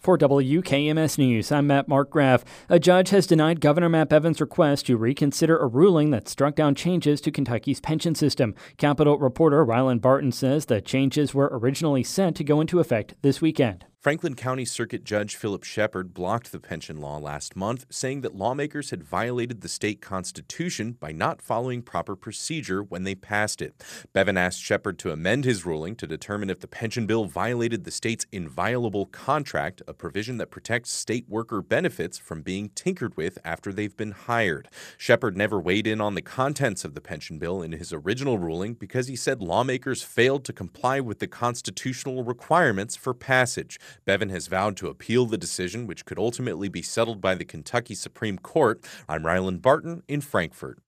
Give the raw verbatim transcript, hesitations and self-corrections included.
For W K M S News, I'm Matt Markgraf. A judge has denied Governor Matt Bevin's request to reconsider a ruling that struck down changes to Kentucky's pension system. Capitol reporter Ryland Barton says the changes were originally set to go into effect this weekend. Franklin County Circuit Judge Philip Shepard blocked the pension law last month, saying that lawmakers had violated the state constitution by not following proper procedure when they passed it. Bevin asked Shepard to amend his ruling to determine if the pension bill violated the state's inviolable contract, a provision that protects state worker benefits from being tinkered with after they've been hired. Shepard never weighed in on the contents of the pension bill in his original ruling because he said lawmakers failed to comply with the constitutional requirements for passage. Bevin has vowed to appeal the decision, which could ultimately be settled by the Kentucky Supreme Court. I'm Ryland Barton in Frankfort.